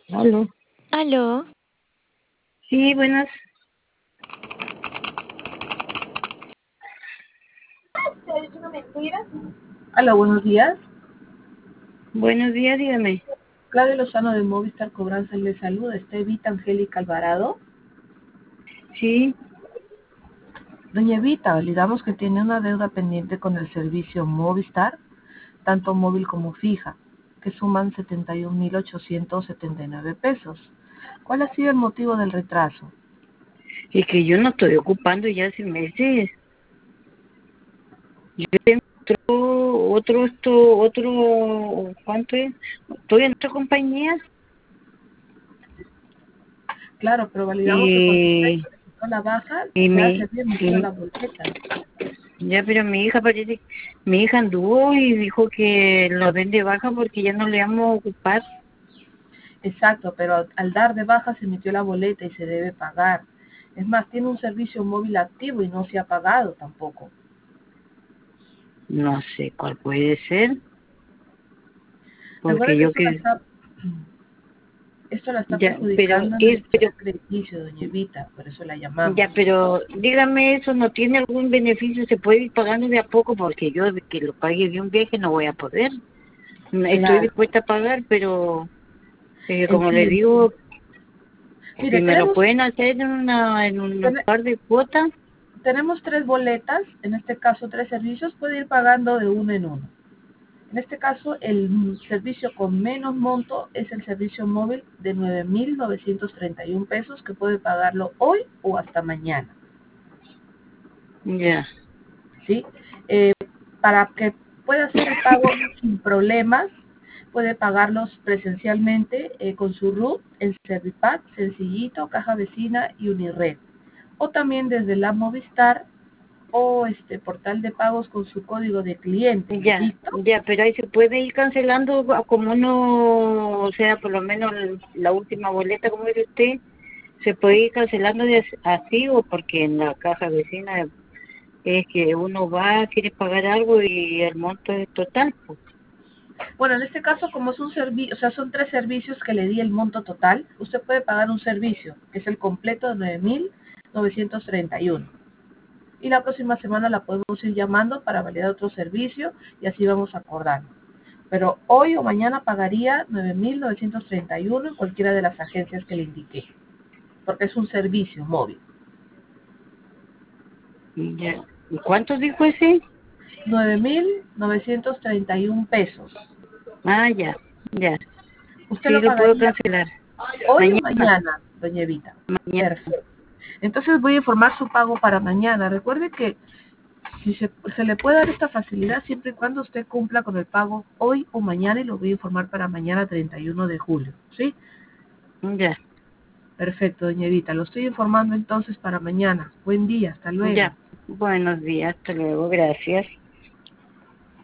Aló. Aló, Sí, buenas. ¿Te ha dicho una mentira? Aló, buenos días. Buenos días, dígame. Claudia Lozano de Movistar Cobranza le saluda. ¿Está Evita Angélica Alvarado? Sí, Doña Evita, digamos que tiene una deuda pendiente con el servicio Movistar, tanto móvil como fija, que suman 71.879 pesos. ¿Cuál ha sido el motivo del retraso? es que yo no estoy ocupando ya hace meses. Yo tengo ¿cuánto es? Estoy en otra compañía Claro, pero validamos que cuando usted y, solicitó la baja, y ya mi, se había emitido y- la boleta. ya, pero mi hija anduvo y dijo que lo den de baja porque ya no le vamos a ocupar. Exacto, pero al dar de baja se emitió la boleta y se debe pagar. Es más, tiene un servicio móvil activo y no se ha pagado tampoco. No sé cuál puede ser, Recuerda porque que yo que, esto la está ya, pero perjudicando en el es, pero historial crediticio, doña Evita, por eso la llamamos. Ya, pero dígame eso, ¿no tiene algún beneficio? ¿Se puede ir pagando de a poco? Porque yo de que lo pague de un viaje no voy a poder. Estoy Claro, dispuesta a pagar, pero como le entiendo. digo, si Mire, me lo pueden hacer en un ten- par de cuotas, tenemos tres boletas, en este caso tres servicios, puede ir pagando de uno en uno. En este caso, el servicio con menos monto es el servicio móvil de 9.931 pesos, que puede pagarlo hoy o hasta mañana. ya, ¿Sí? Eh, para que pueda hacer el pago sin problemas, puede pagarlos presencialmente con su RUT en Servipack, Sencillito, Caja Vecina y Unired. O también desde la Movistar o este portal de pagos con su código de cliente. ¿Listo? ya, pero ahí se puede ir cancelando como no, o sea, por lo menos la última boleta, como dice usted, se puede ir cancelando así o porque en la caja vecina es que uno va, quiere pagar algo y el monto es total, pues. Bueno, en este caso, como es un servicio, o sea, son tres servicios que le di el monto total, usted puede pagar un servicio, que es el completo de 9.931. Y la próxima semana la podemos ir llamando para validar otro servicio y así vamos acordando. Pero hoy o mañana pagaría 9.931 en cualquiera de las agencias que le indiqué, porque es un servicio móvil. Ya. ¿Y cuánto dijo ese? 9.931 pesos. Ah, ya, ya. ¿Usted Sí, lo lo puedo pagaría cancelar. hoy o Mañana, mañana, doña Evita? mañana. Perfecto. Entonces voy a informar su pago para mañana. Recuerde que si se le puede dar esta facilidad siempre y cuando usted cumpla con el pago hoy o mañana y lo voy a informar para mañana 31 de julio. ¿Sí? Ya, Perfecto, doña Evita. Lo estoy informando entonces para mañana. Buen día. Hasta luego. ya. Buenos días, hasta luego, gracias.